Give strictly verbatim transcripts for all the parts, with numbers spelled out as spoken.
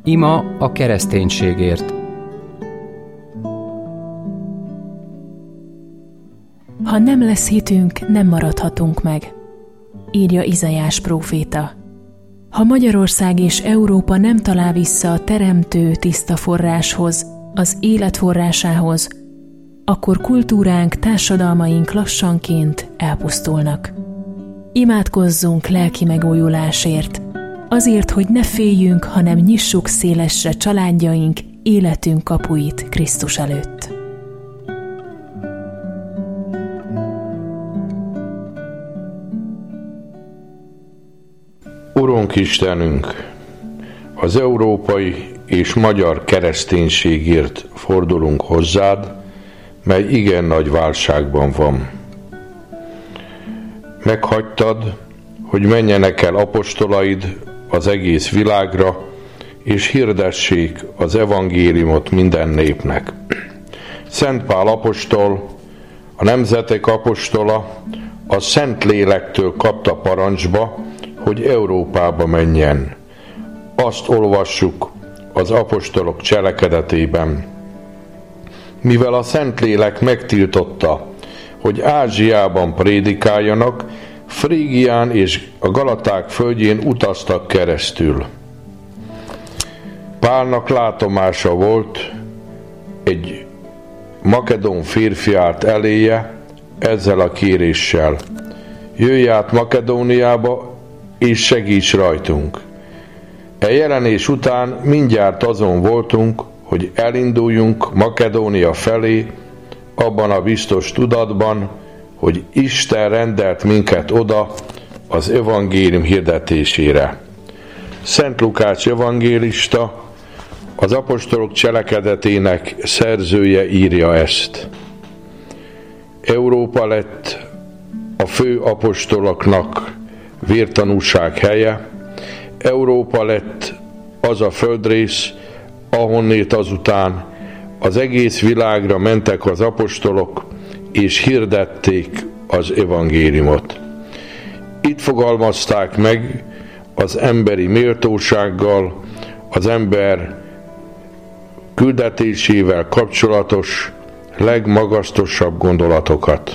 Ima a kereszténységért. Ha nem lesz hitünk, nem maradhatunk meg, írja Izaiás próféta. Ha Magyarország és Európa nem talál vissza a teremtő tiszta forráshoz, az élet forrásához, akkor kultúránk, társadalmaink lassanként elpusztulnak. Imádkozzunk lelki megújulásért, azért, hogy ne féljünk, hanem nyissuk szélesre családjaink, életünk kapuit Krisztus előtt. Urunk Istenünk, az európai és magyar kereszténységért fordulunk hozzád, mely igen nagy válságban van. Meghagytad, hogy menjenek el apostolaid az egész világra, és hirdessék az evangéliumot minden népnek. Szent Pál apostol, a nemzetek apostola, a Szentlélektől kapta parancsba, hogy Európába menjen. Azt olvassuk az apostolok cselekedetében. Mivel a Szentlélek megtiltotta, hogy Ázsiában prédikáljanak, Frígián és a Galaták földjén utaztak keresztül. Pálnak látomása volt, egy makedón férfi állt eléje ezzel a kéréssel: jöjj át Makedóniába, és segíts rajtunk. E jelenés után mindjárt azon voltunk, hogy elinduljunk Makedónia felé, abban a biztos tudatban, hogy Isten rendelt minket oda az evangélium hirdetésére. Szent Lukács evangélista, az apostolok cselekedetének szerzője írja ezt. Európa lett a fő apostoloknak vértanúság helye, Európa lett az a földrész, ahonnét azután az egész világra mentek az apostolok, és hirdették az evangéliumot. Itt fogalmazták meg az emberi méltósággal, az ember küldetésével kapcsolatos legmagasztosabb gondolatokat.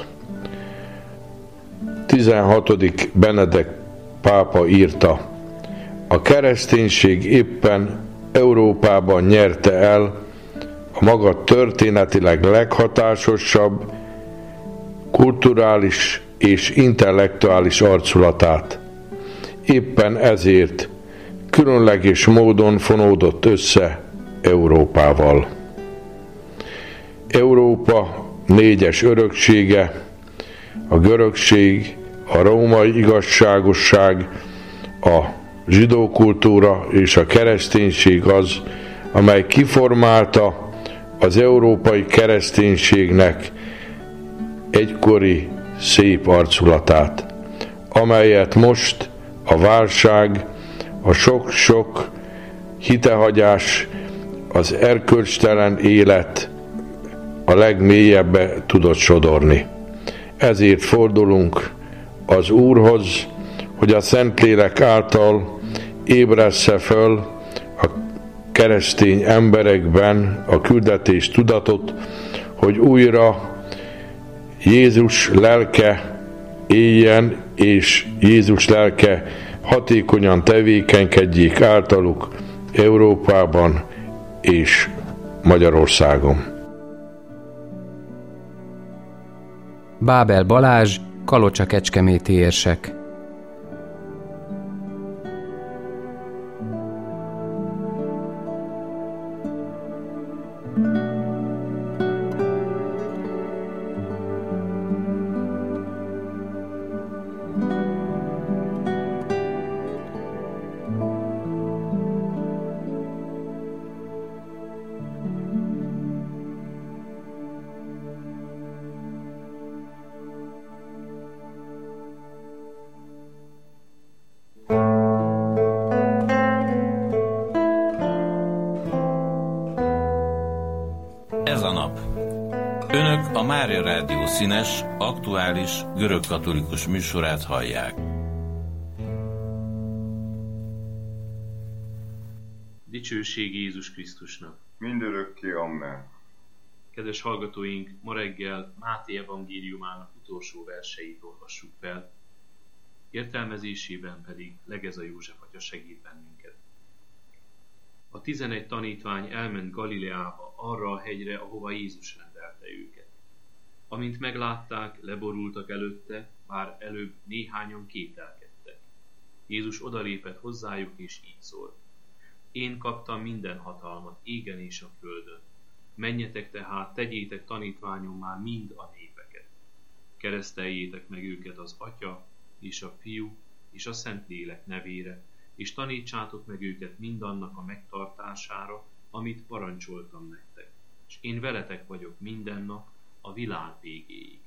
tizenhatodik Benedek pápa írta: a kereszténység éppen Európában nyerte el a maga történetileg leghatásosabb, kulturális és intellektuális arculatát. Éppen ezért különleges módon fonódott össze Európával. Európa négyes öröksége, a görögség, a római igazságosság, a zsidó kultúra és a kereszténység az, amely kiformálta az európai kereszténységnek egykori szép arculatát, amelyet most a válság, a sok-sok hitehagyás, az erkölcstelen élet a legmélyebbe tudott sodorni. Ezért fordulunk az Úrhoz, hogy a Szentlélek által ébressze föl a keresztény emberekben a küldetés tudatot, hogy újra Jézus lelke éljen, és Jézus lelke hatékonyan tevékenykedjék általuk Európában és Magyarországon. Bábel Balázs, Kalocsa-Kecskeméti érsek. Ez a nap. Önök a Mária Rádió színes, aktuális, görögkatolikus műsorát hallják. Dicsőség Jézus Krisztusnak! Mindörökké, amen. Kedves hallgatóink, ma reggel Máté evangéliumának utolsó verseit olvassuk fel, értelmezésében pedig Legeza József atya segít bennünket. A tizenegy tanítvány elment Galileába, arra a hegyre, ahova Jézus rendelte őket. Amint meglátták, leborultak előtte, bár előbb néhányan kételkedtek. Jézus odalépett hozzájuk, és így szólt: Én kaptam minden hatalmat égen és a földön. Menjetek tehát, tegyétek tanítványommá mind a népeket. Kereszteljétek meg őket az Atya, és a Fiú, és a Szentlélek nevére, és tanítsátok meg őket mindannak a megtartására, amit parancsoltam nektek. És én veletek vagyok minden nap, a világ végéig.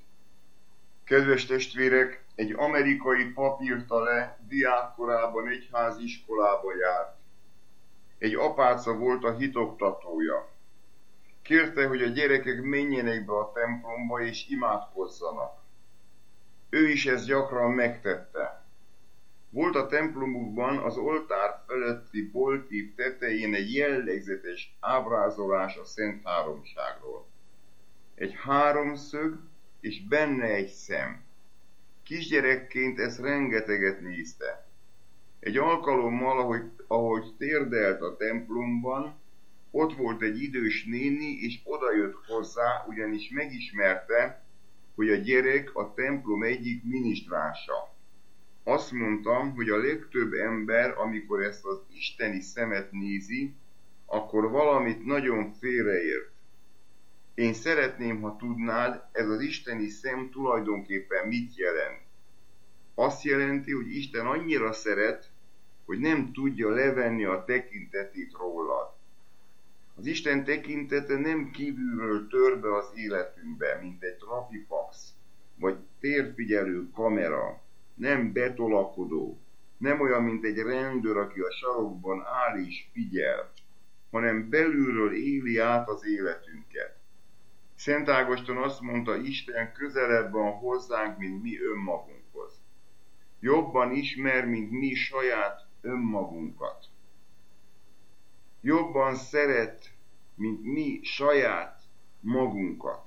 Kedves testvérek, egy amerikai pap írta le, diákkorában egyházi iskolába járt. Egy apáca volt a hitoktatója. Kérte, hogy a gyerekek menjenek be a templomba és imádkozzanak. Ő is ezt gyakran megtette. Volt a templomukban az oltár feletti boltív tetején egy jellegzetes ábrázolás a Szent Háromságról. Egy háromszög és benne egy szem. Kisgyerekként ezt rengeteget nézte. Egy alkalommal, ahogy, ahogy térdelt a templomban, ott volt egy idős néni, és odajött hozzá, ugyanis megismerte, hogy a gyerek a templom egyik minisztránsa. Azt mondtam, hogy a legtöbb ember, amikor ezt az isteni szemet nézi, akkor valamit nagyon félreért. Én szeretném, ha tudnád, ez az isteni szem tulajdonképpen mit jelent. Azt jelenti, hogy Isten annyira szeret, hogy nem tudja levenni a tekintetét rólad. Az Isten tekintete nem kívülről tör be az életünkbe, mint egy trafipax, vagy térfigyelő kamera, nem betolakodó, nem olyan, mint egy rendőr, aki a sarokban áll és figyel, hanem belülről éli át az életünket. Szent Ágoston azt mondta, Isten közelebb van hozzánk, mint mi önmagunkhoz. Jobban ismer, mint mi saját önmagunkat. Jobban szeret, mint mi saját magunkat.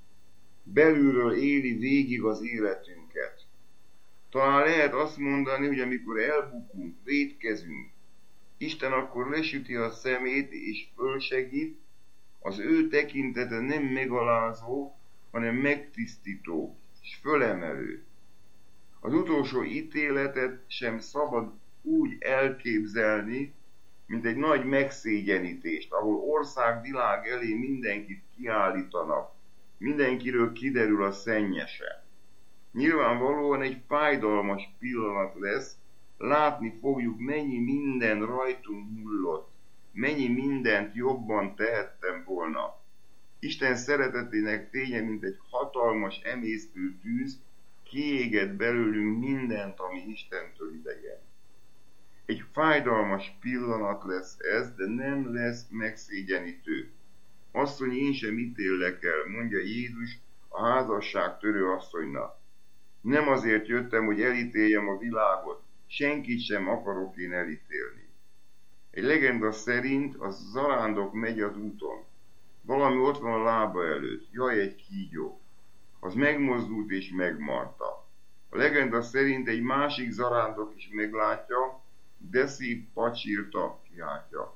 Belülről éli végig az életünket. Talán lehet azt mondani, hogy amikor elbukunk, vétkezünk, Isten akkor lesüti a szemét és fölsegít, az ő tekintete nem megalázó, hanem megtisztító és fölemelő. Az utolsó ítéletet sem szabad úgy elképzelni, mint egy nagy megszégyenítést, ahol ország világ elé mindenkit kiállítanak, mindenkiről kiderül a szennyese. Nyilvánvalóan egy fájdalmas pillanat lesz, látni fogjuk, mennyi minden rajtunk múlott, mennyi mindent jobban tehettem volna. Isten szeretetének fénye, mint egy hatalmas emésztő tűz, kiégett belőlünk mindent, ami Istentől idegen. Egy fájdalmas pillanat lesz ez, de nem lesz megszégyenítő. Asszony, én sem ítéllek el, mondja Jézus a házasság törő asszonynak. Nem azért jöttem, hogy elítéljem a világot, senkit sem akarok én elítélni. Egy legenda szerint a zarándok megy az úton. Valami ott van a lába előtt, jaj, egy kígyó. Az megmozdult és megmarta. A legenda szerint egy másik zarándok is meglátja, de szép pacsírta kiáltja.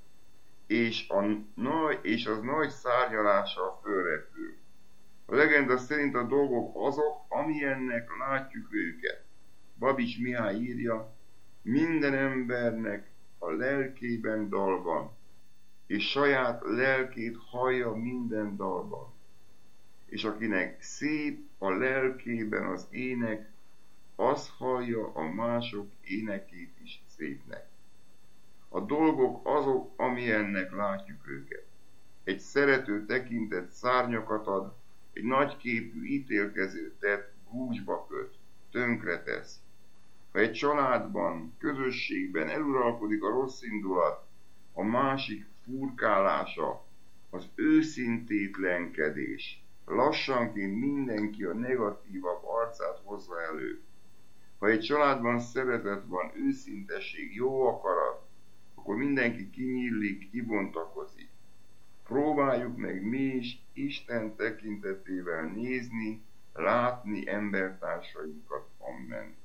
És, a nagy, és az nagy szárnyalással fölrepül. A legenda szerint a dolgok azok, amilyennek látjuk őket. Babics Mihály írja, minden embernek a lelkében dal van, és saját lelkét hallja minden dalban. És akinek szép a lelkében az ének, az hallja a mások énekét is szépnek. A dolgok azok, amilyennek látjuk őket. Egy szerető tekintet szárnyakat ad, egy nagyképű ítélkező tett gúzsba köt, tönkretesz. Ha egy családban, közösségben eluralkodik a rossz indulat, a másik furkálása, az őszintétlenkedés, lassanként mindenki a negatívabb arcát hozza elő. Ha egy családban szeretet van, őszintesség, jó akarat, a akkor mindenki kinyílik, kibontakozik. Próbáljuk meg mi is Isten tekintetével nézni, látni embertársainkat. Amen.